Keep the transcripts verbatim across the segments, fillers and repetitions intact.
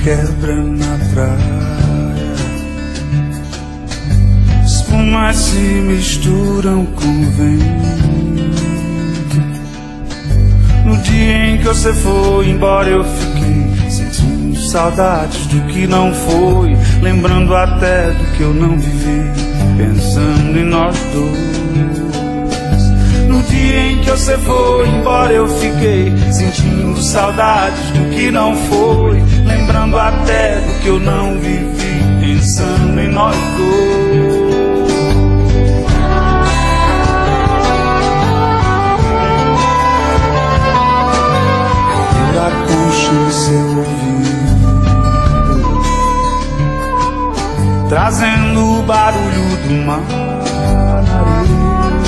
quebra na praia, espumas se misturam com o vento. No dia em que você foi embora eu fiquei sentindo saudades do que não foi, lembrando até do que eu não vivi, pensando em nós dois. No dia em que você foi embora eu fiquei sentindo saudades do que não foi, lembrando até do que eu não vivi, pensando em nós dois. A concha em seu ouvido, trazendo o barulho do mar na areia.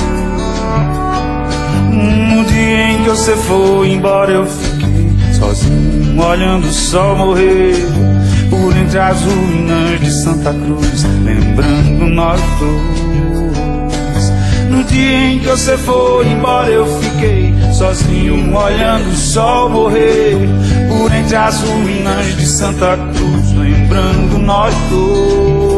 No dia em que você foi embora eu fiquei sozinho, olhando o sol morrer por entre as ruínas de Santa Cruz, lembrando nós dois. No dia em que você foi embora eu fiquei sozinho, olhando o sol morrer por entre as ruínas de Santa Cruz, lembrando nós dois.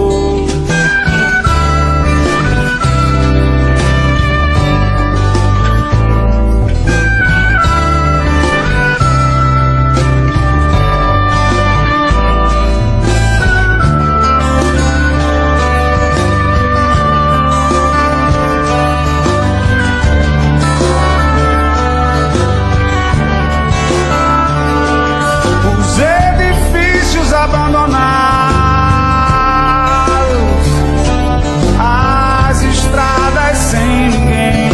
Abandonados, as estradas sem ninguém,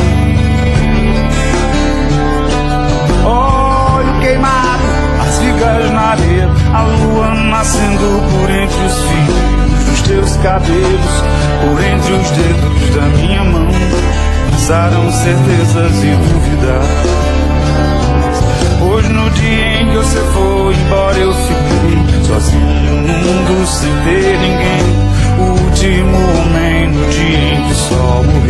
óleo queimado, as vigas na areia, a lua nascendo por entre os fios dos teus cabelos, por entre os dedos da minha mão, passaram certezas e dúvidas. Hoje no dia em que você foi embora eu fiquei sozinho no mundo sem ter ninguém. O último homem no dia em que o sol morreu.